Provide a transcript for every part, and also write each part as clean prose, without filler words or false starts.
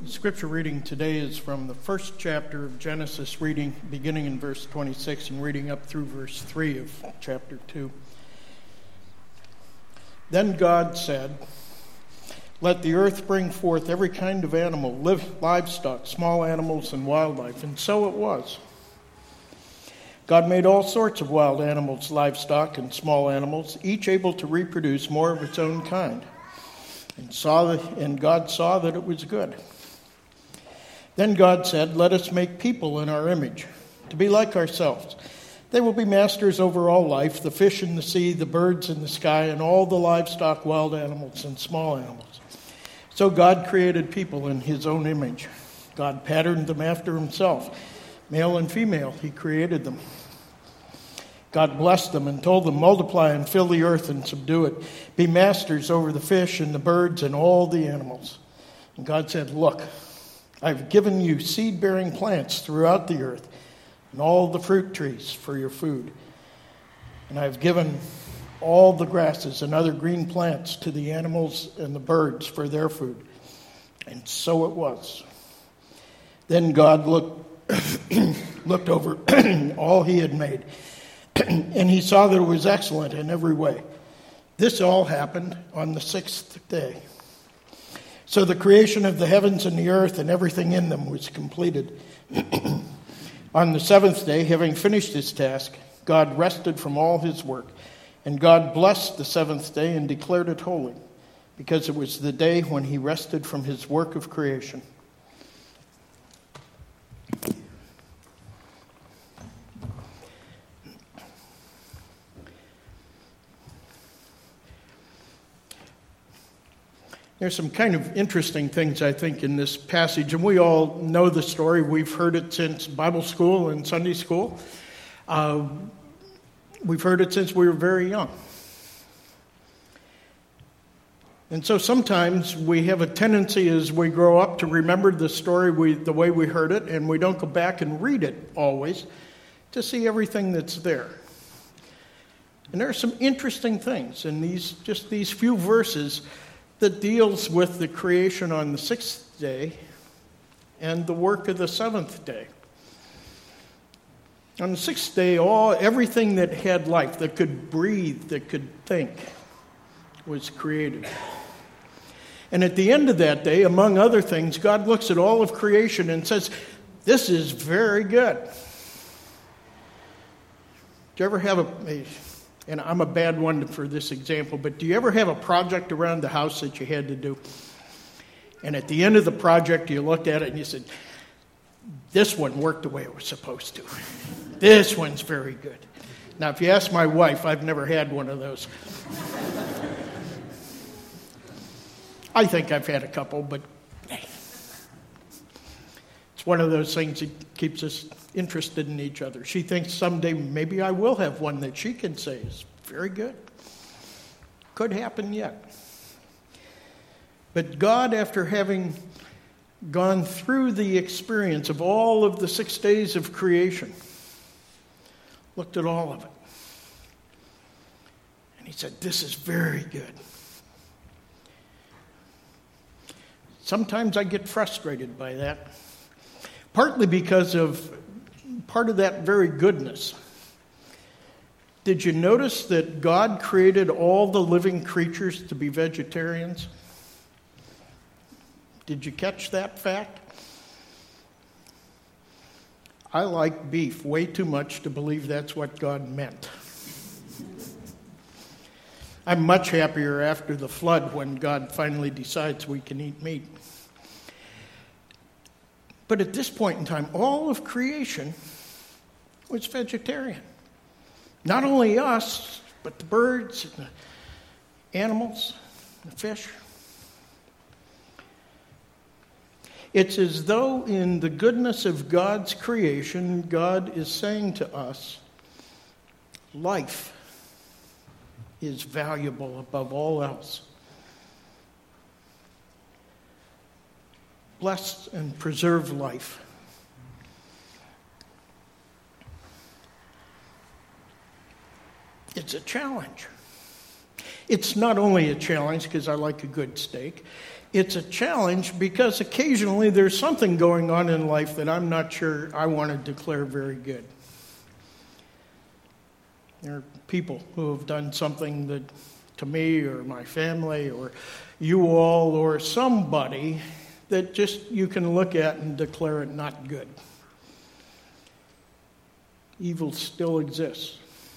The scripture reading today is from the first chapter of Genesis, reading beginning in verse 26 and reading up through verse 3 of chapter 2. Then God said, "Let the earth bring forth every kind of animal, livestock, small animals, and wildlife." And so it was. God made all sorts of wild animals, livestock, and small animals, each able to reproduce more of its own kind. And God saw that it was good. Then God said, "Let us make people in our image, to be like ourselves. They will be masters over all life, the fish in the sea, the birds in the sky, and all the livestock, wild animals, and small animals." So God created people in his own image. God patterned them after himself. Male and female, he created them. God blessed them and told them, "Multiply and fill the earth and subdue it. Be masters over the fish and the birds and all the animals." And God said, "Look, I've given you seed-bearing plants throughout the earth and all the fruit trees for your food. And I've given all the grasses and other green plants to the animals and the birds for their food." And so it was. Then God looked over all he had made, and he saw that it was excellent in every way. This all happened on the sixth day. So the creation of the heavens and the earth and everything in them was completed. On the seventh day, having finished his task, God rested from all his work. And God blessed the seventh day and declared it holy, because it was the day when he rested from his work of creation. There's some kind of interesting things, I think, in this passage, and we all know the story. We've heard it since Bible school and Sunday school. We've heard it since we were very young. And so sometimes we have a tendency as we grow up to remember the story the way we heard it, and we don't go back and read it always to see everything that's there. And there are some interesting things in these few verses that deals with the creation on the sixth day and the work of the seventh day. On the sixth day, everything that had life, that could breathe, that could think, was created. And at the end of that day, among other things, God looks at all of creation and says, "This is very good." Do you ever have and I'm a bad one for this example, but do you ever have a project around the house that you had to do? And at the end of the project, you looked at it and you said, "This one worked the way it was supposed to. This one's very good." Now, if you ask my wife, I've never had one of those. I think I've had a couple, but it's one of those things that keeps us interested in each other. She thinks someday maybe I will have one that she can say is very good. Could happen yet. But God, after having gone through the experience of all of the 6 days of creation, looked at all of it. And he said, "This is very good." Sometimes I get frustrated by that, partly because of part of that very goodness. Did you notice that God created all the living creatures to be vegetarians? Did you catch that fact? I like beef way too much to believe that's what God meant. I'm much happier after the flood when God finally decides we can eat meat. But at this point in time, all of creation was vegetarian. Not only us, but the birds, and the animals, and the fish. It's as though in the goodness of God's creation, God is saying to us, life is valuable above all else. Bless and preserve life. It's a challenge. It's not only a challenge because I like a good steak. It's a challenge because occasionally there's something going on in life that I'm not sure I want to declare very good. There are people who have done something that, to me or my family or you all or somebody, that just you can look at and declare it not good. Evil still exists.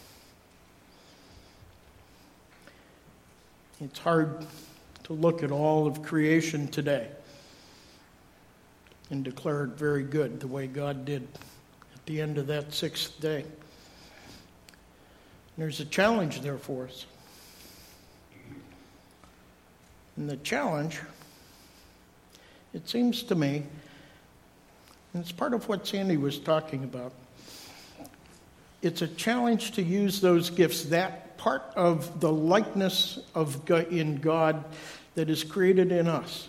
It's hard to look at all of creation today and declare it very good the way God did at the end of that sixth day. There's a challenge there for us. And the challenge, it seems to me, and it's part of what Sandy was talking about, it's a challenge to use those gifts, that part of the likeness of God, in God that is created in us,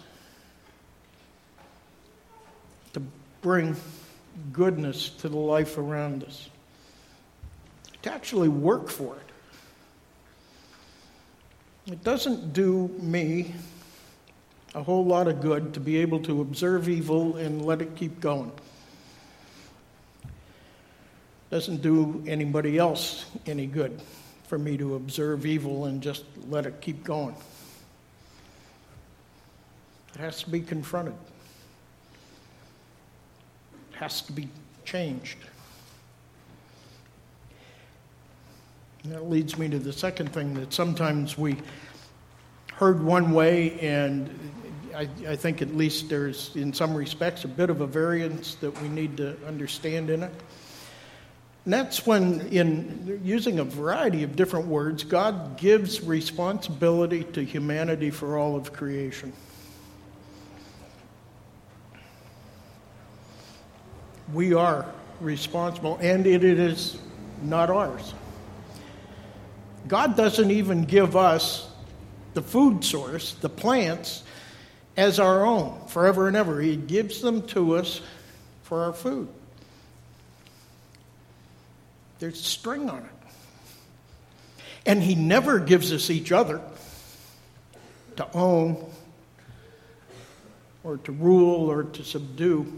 to bring goodness to the life around us, to actually work for it. It doesn't do me a whole lot of good to be able to observe evil and let it keep going. It doesn't do anybody else any good for me to observe evil and just let it keep going. It has to be confronted. It has to be changed. And that leads me to the second thing, that sometimes we heard one way, and I think at least there's, in some respects, a bit of a variance that we need to understand in it. And that's when, in using a variety of different words, God gives responsibility to humanity for all of creation. We are responsible, and it is not ours. God doesn't even give us the food source, the plants, as our own forever and ever. He gives them to us for our food. There's a string on it. And he never gives us each other to own or to rule or to subdue.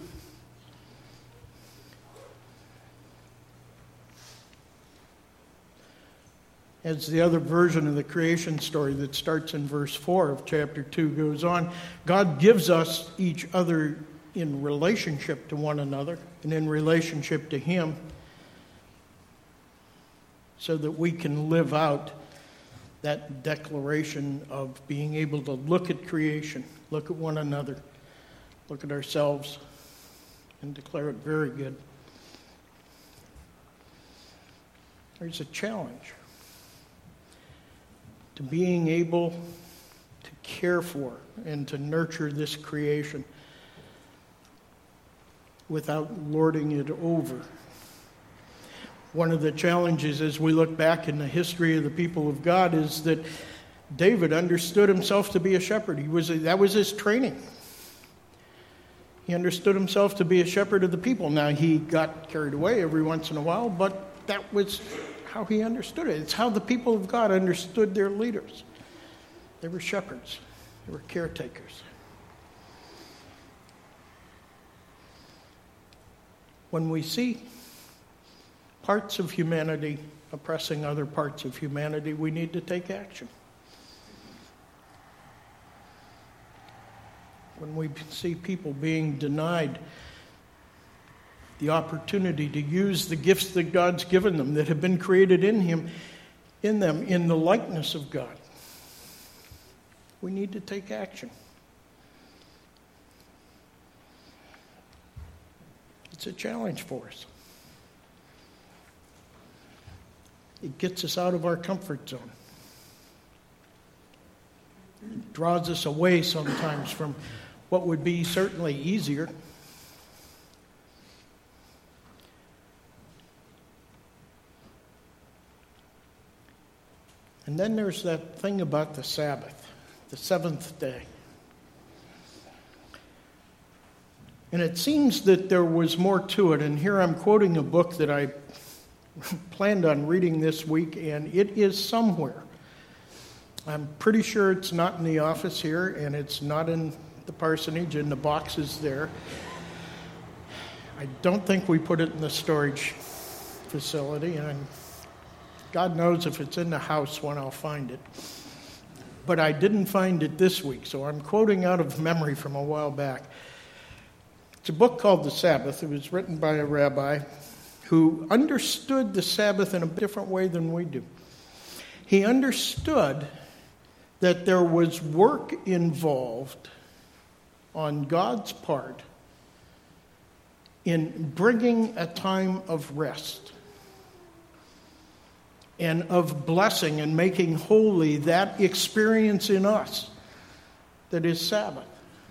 As the other version of the creation story that starts in verse 4 of chapter 2 goes on, God gives us each other in relationship to one another and in relationship to him, so that we can live out that declaration of being able to look at creation, look at one another, look at ourselves, and declare it very good. There's a challenge to being able to care for and to nurture this creation without lording it over. One of the challenges as we look back in the history of the people of God is that David understood himself to be a shepherd. That was his training. He understood himself to be a shepherd of the people. Now, he got carried away every once in a while, but that was how he understood it. It's how the people of God understood their leaders. They were shepherds. They were caretakers. When we see parts of humanity oppressing other parts of humanity, we need to take action. When we see people being denied the opportunity to use the gifts that God's given them, that have been created in them, in the likeness of God, we need to take action. It's a challenge for us. It gets us out of our comfort zone. It draws us away sometimes from what would be certainly easier. And then there's that thing about the Sabbath, the seventh day. And it seems that there was more to it. And here I'm quoting a book that I planned on reading this week, and it is somewhere. I'm pretty sure it's not in the office here, and it's not in the parsonage, and the box is there. I don't think we put it in the storage facility, and God knows if it's in the house when I'll find it. But I didn't find it this week, so I'm quoting out of memory from a while back. It's a book called The Sabbath. It was written by a rabbi who understood the Sabbath in a different way than we do. He understood that there was work involved on God's part in bringing a time of rest and of blessing and making holy that experience in us that is Sabbath.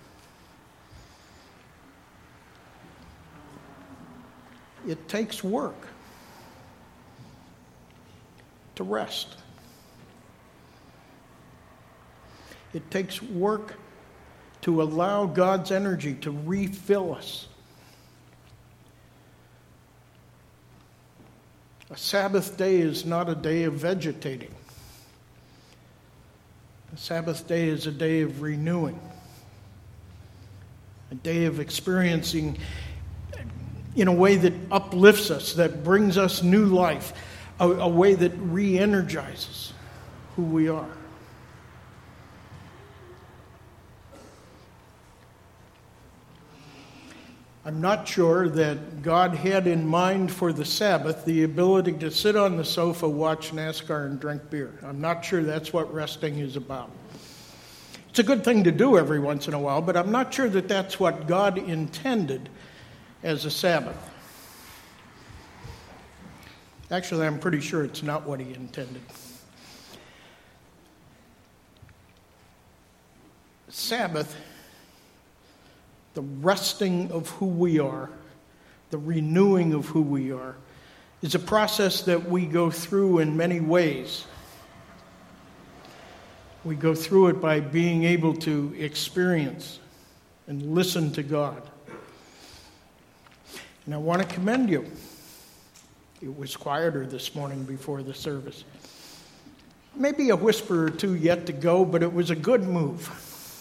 It takes work to rest. It takes work to allow God's energy to refill us. A Sabbath day is not a day of vegetating. A Sabbath day is a day of renewing, a day of experiencing in a way that uplifts us, that brings us new life, a way that re-energizes who we are. I'm not sure that God had in mind for the Sabbath the ability to sit on the sofa, watch NASCAR, and drink beer. I'm not sure that's what resting is about. It's a good thing to do every once in a while, but I'm not sure that that's what God intended as a Sabbath. Actually, I'm pretty sure it's not what he intended. Sabbath, the resting of who we are, the renewing of who we are, is a process that we go through in many ways. We go through it by being able to experience and listen to God. And I want to commend you. It was quieter this morning before the service. Maybe a whisper or two yet to go, but it was a good move.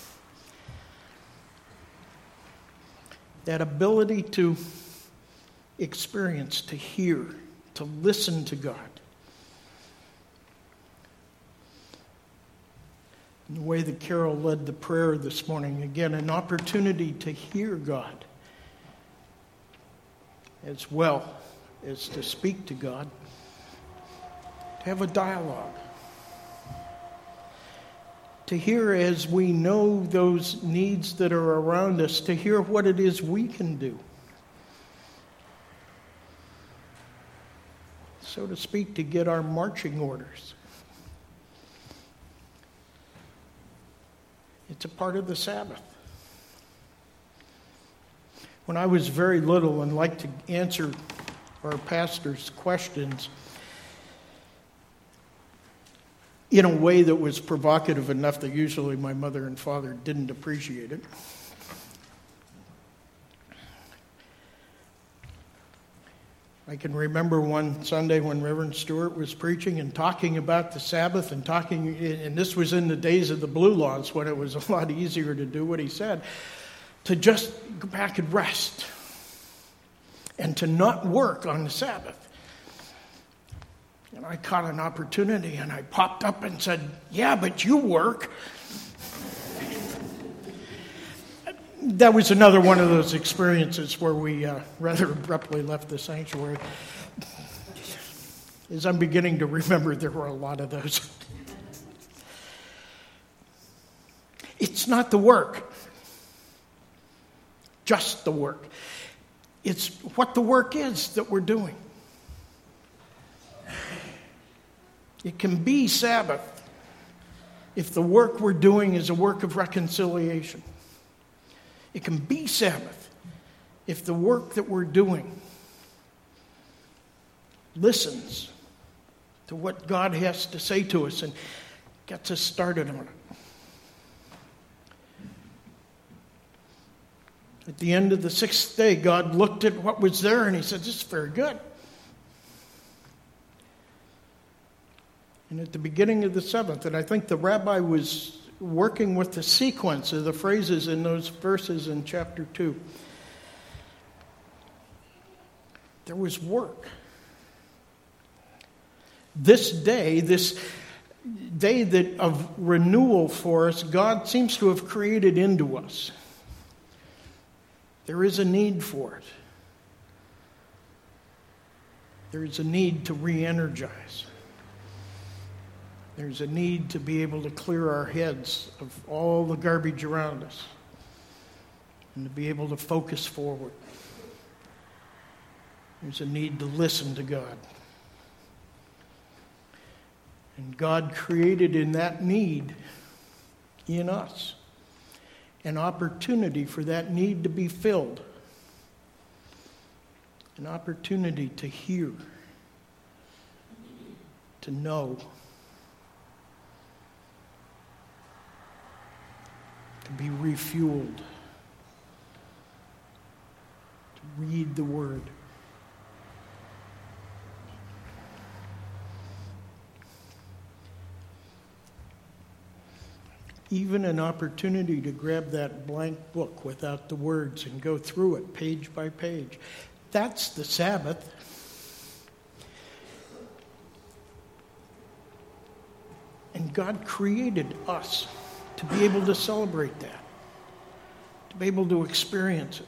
That ability to experience, to hear, to listen to God. In the way that Carol led the prayer this morning, again, an opportunity to hear God as well as to speak to God, to have a dialogue. To hear as we know those needs that are around us, to hear what it is we can do. So to speak, to get our marching orders. It's a part of the Sabbath. When I was very little and liked to answer our pastor's questions in a way that was provocative enough that usually my mother and father didn't appreciate it. I can remember one Sunday when Reverend Stewart was preaching and talking about the Sabbath and this was in the days of the Blue Laws when it was a lot easier to do what he said, to just go back and rest and to not work on the Sabbath. And I caught an opportunity and I popped up and said, "Yeah, but you work." That was another one of those experiences where we rather abruptly left the sanctuary. As I'm beginning to remember, there were a lot of those. It's not the work, just the work. It's what the work is that we're doing. It can be Sabbath if the work we're doing is a work of reconciliation. It can be Sabbath if the work that we're doing listens to what God has to say to us and gets us started on it. At the end of the sixth day, God looked at what was there and he said, "This is very good." And and at the beginning of the seventh. And I think the rabbi was working with the sequence of the phrases in those verses in chapter 2. There was work. This day that of renewal for us, God seems to have created into us. There is a need for it. There is a need to re-energize. There's a need to be able to clear our heads of all the garbage around us and to be able to focus forward. There's a need to listen to God. And God created in that need in us an opportunity for that need to be filled. An opportunity to hear, to know, to be refueled, to read the Word. Even an opportunity to grab that blank book without the words and go through it page by page. That's the Sabbath. And God created us to be able to celebrate that, to be able to experience it.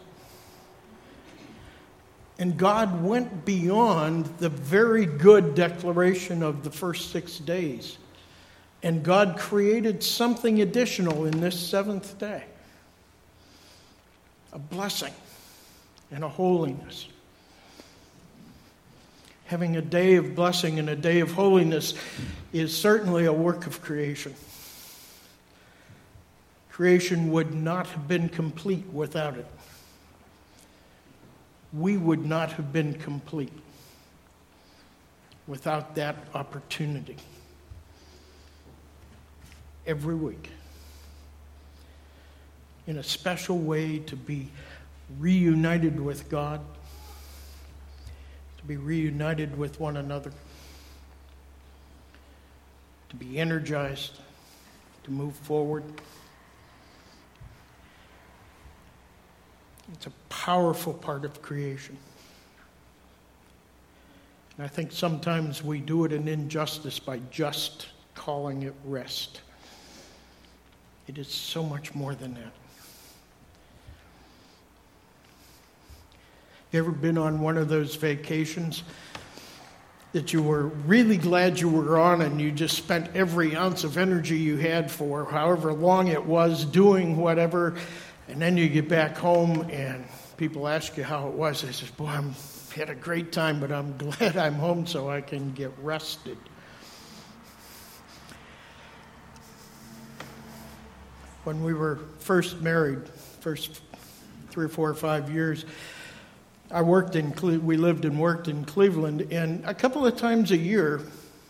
And God went beyond the very good declaration of the first 6 days. And God created something additional in this seventh day. A blessing and a holiness. Having a day of blessing and a day of holiness is certainly a work of creation. Creation would not have been complete without it. We would not have been complete without that opportunity. Every week, in a special way, to be reunited with God, to be reunited with one another, to be energized, to move forward. It's a powerful part of creation. And I think sometimes we do it an injustice by just calling it rest. It is so much more than that. You ever been on one of those vacations that you were really glad you were on and you just spent every ounce of energy you had for however long it was doing whatever, and then you get back home and people ask you how it was. I says, boy, I had a great time, but I'm glad I'm home so I can get rested. When we were first married, first 3 or 4 or 5 years, we lived and worked in Cleveland, and a couple of times a year,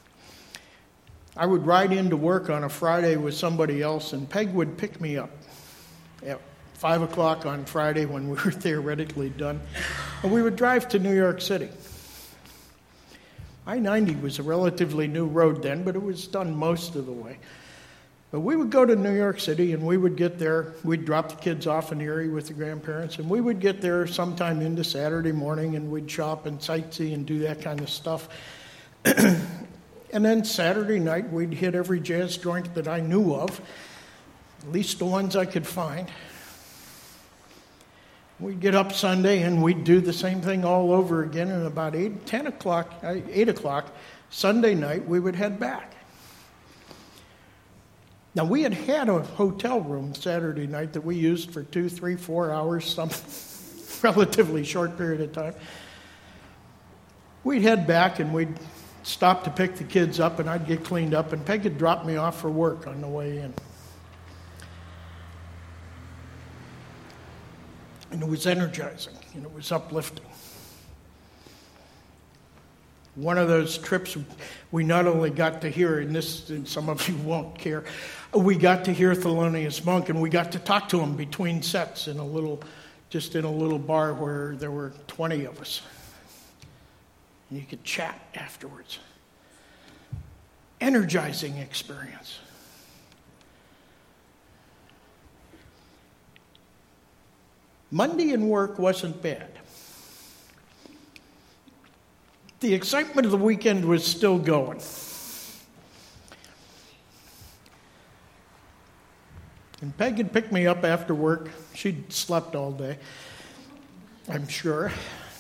I would ride into work on a Friday with somebody else, and Peg would pick me up at 5 o'clock on Friday when we were theoretically done, and we would drive to New York City. I-90 was a relatively new road then, but it was done most of the way. But we would go to New York City, and we would get there. We'd drop the kids off in Erie with the grandparents, and we would get there sometime into Saturday morning, and we'd shop and sightsee and do that kind of stuff. And then Saturday night, we'd hit every jazz joint that I knew of, at least the ones I could find. We'd get up Sunday, and we'd do the same thing all over again, and about 8 o'clock, Sunday night, we would head back. Now, we had a hotel room Saturday night that we used for 2, 3, 4 hours, some relatively short period of time. We'd head back and we'd stop to pick the kids up, and I'd get cleaned up, and Peg would drop me off for work on the way in. And it was energizing, and it was uplifting. One of those trips, we not only got to hear, and some of you won't care, we got to hear Thelonious Monk, and we got to talk to him between sets in a little bar where there were 20 of us. And you could chat afterwards. energizing experience. Monday in work wasn't bad. The excitement of the weekend was still going. And Peg had picked me up after work. She'd slept all day, I'm sure.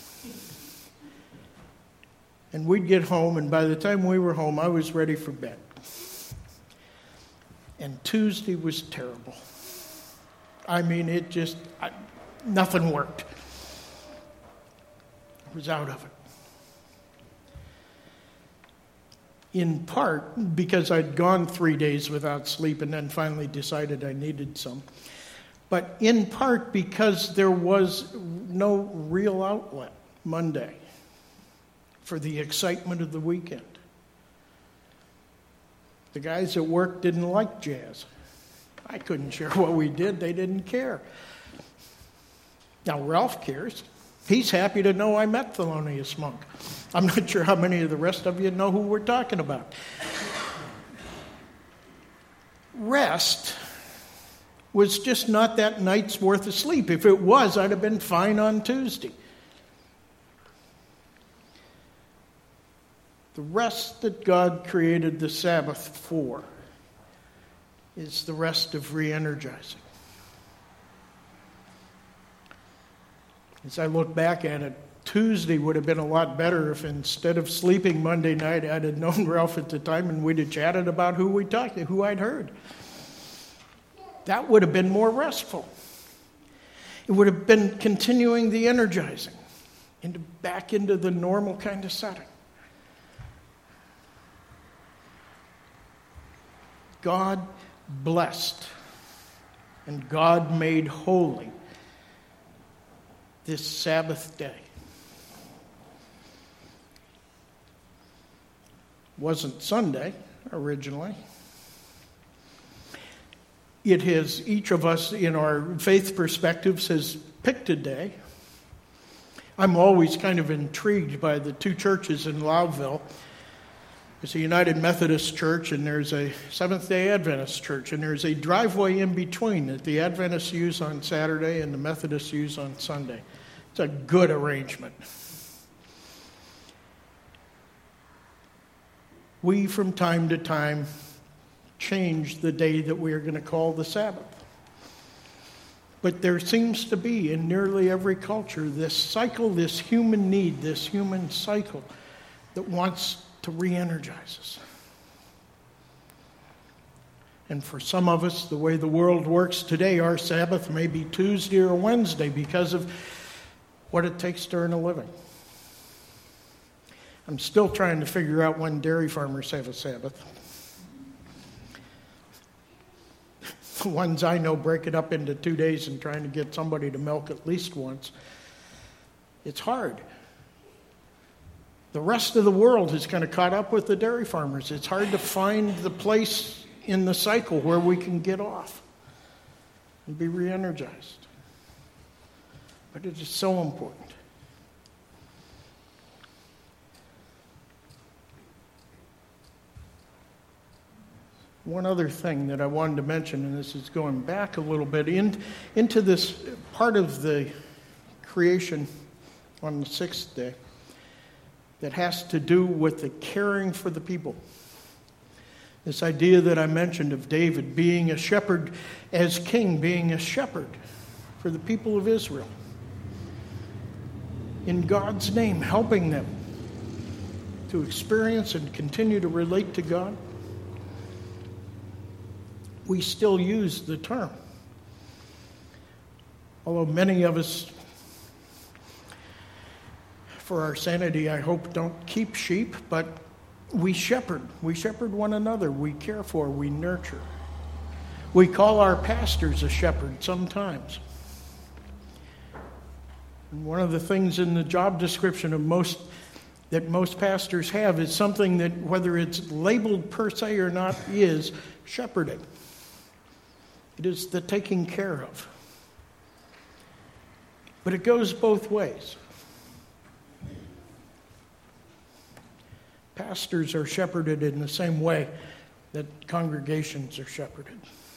And we'd get home, and by the time we were home, I was ready for bed. And Tuesday was terrible. I mean, nothing worked. I was out of it. In part because I'd gone 3 days without sleep and then finally decided I needed some. But in part because there was no real outlet Monday for the excitement of the weekend. The guys at work didn't like jazz. I couldn't share what we did. They didn't care. Now, Ralph cares. He's happy to know I met Thelonious Monk. I'm not sure how many of the rest of you know who we're talking about. Rest was just not that night's worth of sleep. If it was, I'd have been fine on Tuesday. The rest that God created the Sabbath for is the rest of re-energizing. As I look back at it, Tuesday would have been a lot better if instead of sleeping Monday night, I'd have known Ralph at the time and we'd have chatted about who I'd heard. That would have been more restful. It would have been continuing the energizing back into the normal kind of setting. God blessed and God made holy this Sabbath day. Wasn't Sunday originally. It has, each of us in our faith perspectives has picked a day. I'm always kind of intrigued by the two churches in Loudville. There's a United Methodist Church and there's a Seventh-day Adventist Church, and there's a driveway in between that the Adventists use on Saturday and the Methodists use on Sunday. It's a good arrangement. We, from time to time, change the day that we are going to call the Sabbath. But there seems to be, in nearly every culture, this cycle, this human need, this human cycle that wants to re-energize us. And for some of us, the way the world works today, our Sabbath may be Tuesday or Wednesday because of what it takes to earn a living. I'm still trying to figure out when dairy farmers have a Sabbath. The ones I know break it up into 2 days and trying to get somebody to milk at least once. It's hard. The rest of the world has kind of caught up with the dairy farmers. It's hard to find the place in the cycle where we can get off and be re-energized. But it is so important. One other thing that I wanted to mention, and this is going back a little bit into this part of the creation on the sixth day that has to do with the caring for the people. This idea that I mentioned of David being a shepherd as king, being a shepherd for the people of Israel. In God's name, helping them to experience and continue to relate to God. We still use the term. Although many of us, for our sanity, I hope, don't keep sheep, but we shepherd. We shepherd one another. We care for, we nurture. We call our pastors a shepherd sometimes. And one of the things in the job description of most pastors have is something that, whether it's labeled per se or not, is shepherding. It is the taking care of. But it goes both ways. pastors are shepherded in the same way that congregations are shepherded.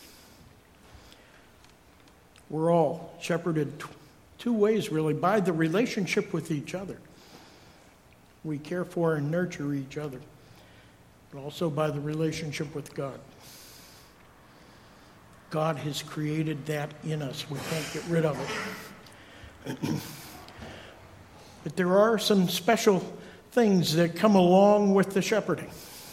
We're all shepherded two ways, really, by the relationship with each other. We care for and nurture each other, but also by the relationship with God. God has created that in us. We can't get rid of it. But there are some special things that come along with the shepherding.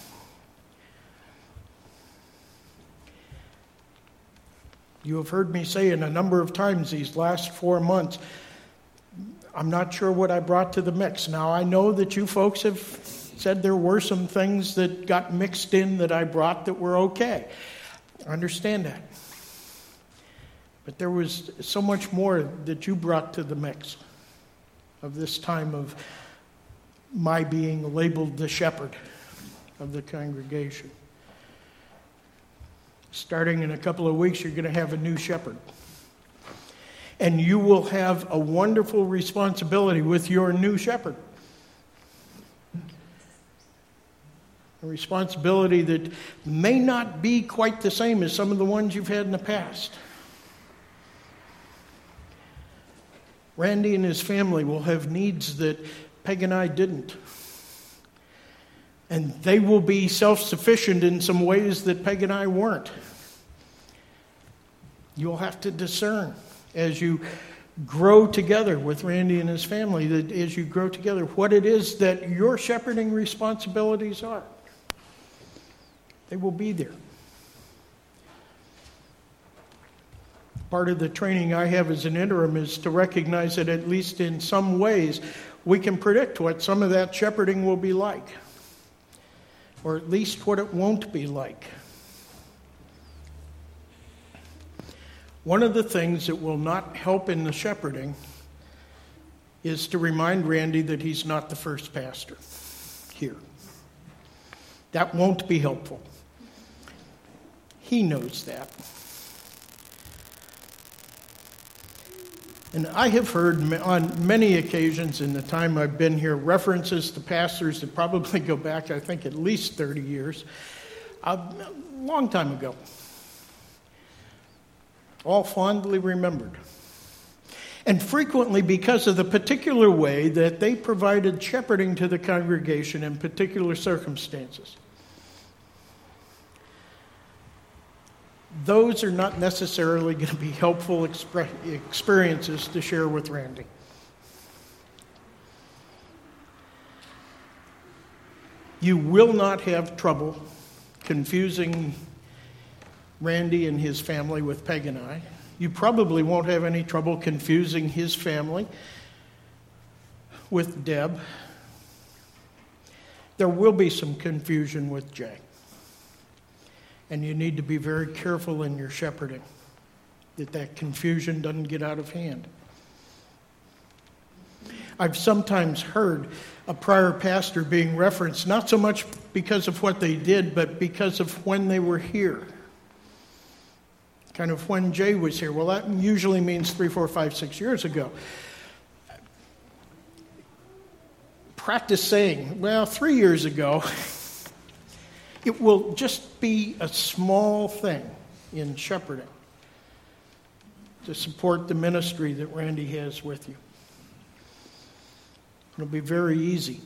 You have heard me say it a number of times these last 4 months, I'm not sure what I brought to the mix. Now, I know that you folks have said there were some things that got mixed in that I brought that were okay. I understand that. But there was so much more that you brought to the mix of this time of my being labeled the shepherd of the congregation. Starting in a couple of weeks, you're going to have a new shepherd. And you will have a wonderful responsibility with your new shepherd. A responsibility that may not be quite the same as some of the ones you've had in the past. Randy and his family will have needs that Peg and I didn't. And they will be self-sufficient in some ways that Peg and I weren't. You'll have to discern as you grow together with Randy and his family, that as you grow together, what it is that your shepherding responsibilities are. They will be there. Part of the training I have as an interim is to recognize that at least in some ways we can predict what some of that shepherding will be like, or at least what it won't be like. One of the things that will not help in the shepherding is to remind Randy that he's not the first pastor here. That won't be helpful. He knows that. And I have heard on many occasions in the time I've been here references to pastors that probably go back, I think, at least 30 years, a long time ago. All fondly remembered. And frequently because of the particular way that they provided shepherding to the congregation in particular circumstances. Those are not necessarily going to be helpful experiences to share with Randy. You will not have trouble confusing Randy and his family with Peg and I. You probably won't have any trouble confusing his family with Deb. There will be some confusion with Jay. And you need to be very careful in your shepherding, that confusion doesn't get out of hand. I've sometimes heard a prior pastor being referenced, not so much because of what they did, but because of when they were here. Kind of when Jay was here. Well, that usually means 3, 4, 5, 6 years ago. Practice saying, well, 3 years ago. It will just be a small thing in shepherding to support the ministry that Randy has with you. It'll be very easy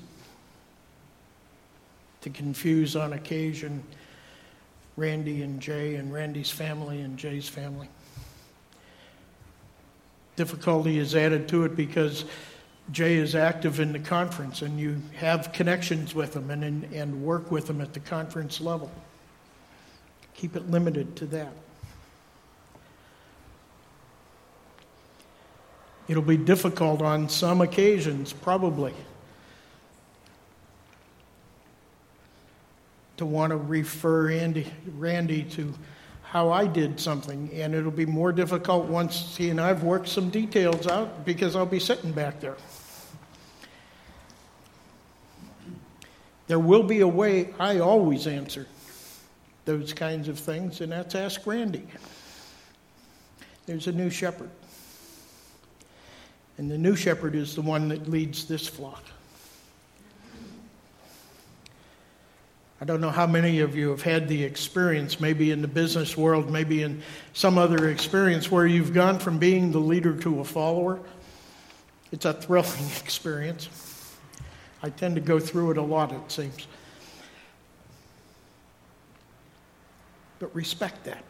to confuse on occasion Randy and Jay and Randy's family and Jay's family. Difficulty is added to it because Jay is active in the conference and you have connections with him and work with him at the conference level. Keep it limited to that. It'll be difficult on some occasions, probably, to want to refer Randy to how I did something, and it'll be more difficult once he and I've worked some details out because I'll be sitting back there. There will be a way I always answer those kinds of things, and that's ask Randy. There's a new shepherd. And the new shepherd is the one that leads this flock. I don't know how many of you have had the experience, maybe in the business world, maybe in some other experience, where you've gone from being the leader to a follower. It's a thrilling experience. I tend to go through it a lot, it seems. But respect that.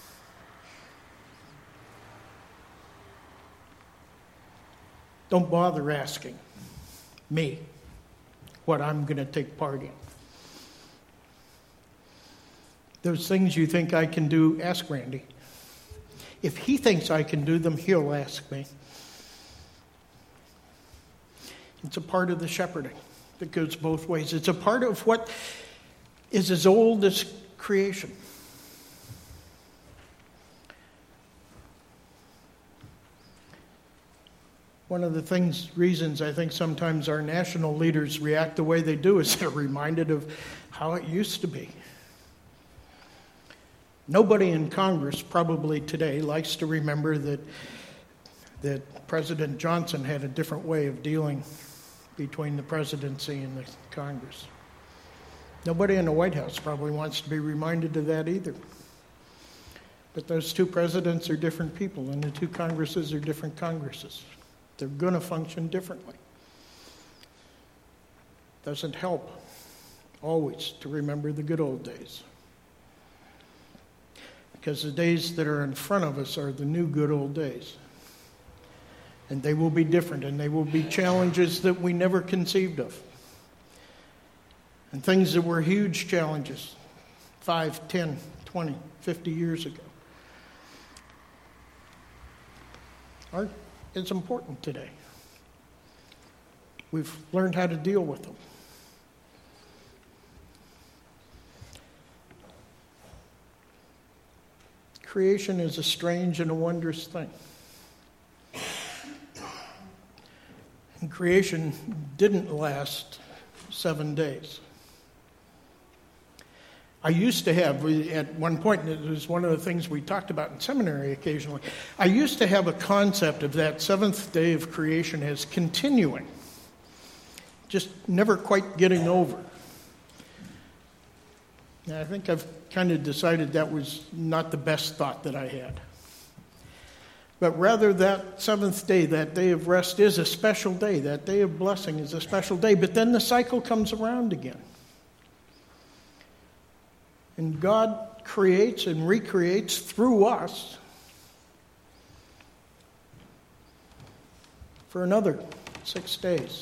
Don't bother asking me what I'm going to take part in. Those things you think I can do, ask Randy. If he thinks I can do them, he'll ask me. It's a part of the shepherding that goes both ways. It's a part of what is as old as creation. One of the reasons I think sometimes our national leaders react the way they do is they're reminded of how it used to be. Nobody in Congress probably today likes to remember that President Johnson had a different way of dealing between the presidency and the Congress. Nobody in the White House probably wants to be reminded of that either. But those two presidents are different people, and the two Congresses are different Congresses. They're going to function differently. Doesn't help always to remember the good old days. Because the days that are in front of us are the new good old days. And they will be different, and they will be challenges that we never conceived of. And things that were huge challenges 5, 10, 20, 50 years ago are as important today. We've learned how to deal with them. Creation is a strange and a wondrous thing. And creation didn't last 7 days. I used to have, at one point, and it was one of the things we talked about in seminary occasionally, I used to have a concept of that seventh day of creation as continuing, just never quite getting over. And I think I've kind of decided that was not the best thought that I had. But rather, that seventh day, that day of rest, is a special day. That day of blessing is a special day. But then the cycle comes around again. And God creates and recreates through us for another 6 days.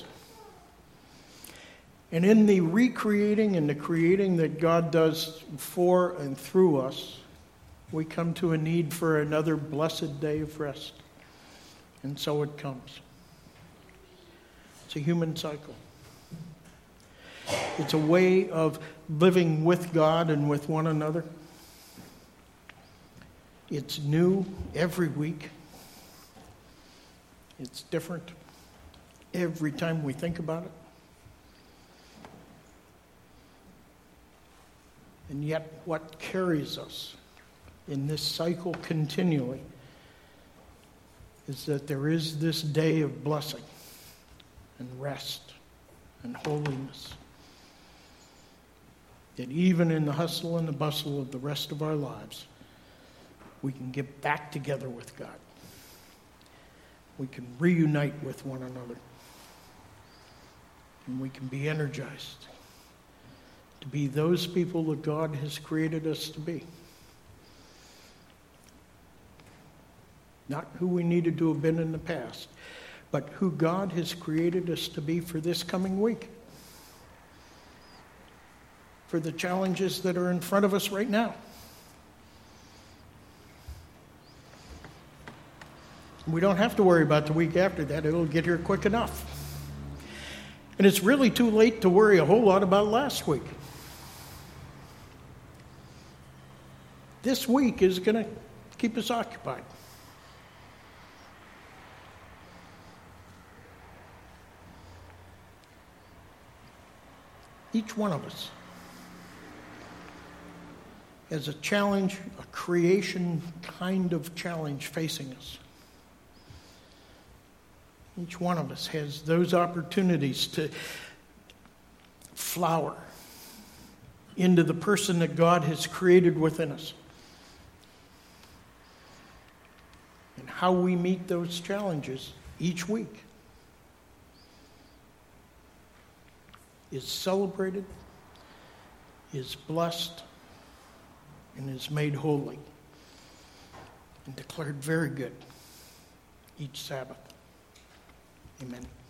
And in the recreating and the creating that God does for and through us, we come to a need for another blessed day of rest. And so it comes. It's a human cycle. It's a way of living with God and with one another. It's new every week. It's different every time we think about it. And yet what carries us in this cycle continually is that there is this day of blessing and rest and holiness. That even in the hustle and the bustle of the rest of our lives, we can get back together with God. We can reunite with one another. And we can be energized to be those people that God has created us to be. Not who we needed to have been in the past, but who God has created us to be for this coming week. For the challenges that are in front of us right now. We don't have to worry about the week after that. It'll get here quick enough. And it's really too late to worry a whole lot about last week. This week is going to keep us occupied. Each one of us has a challenge, a creation kind of challenge facing us. Each one of us has those opportunities to flower into the person that God has created within us. And how we meet those challenges each week is celebrated, is blessed, and is made holy and declared very good each Sabbath. Amen.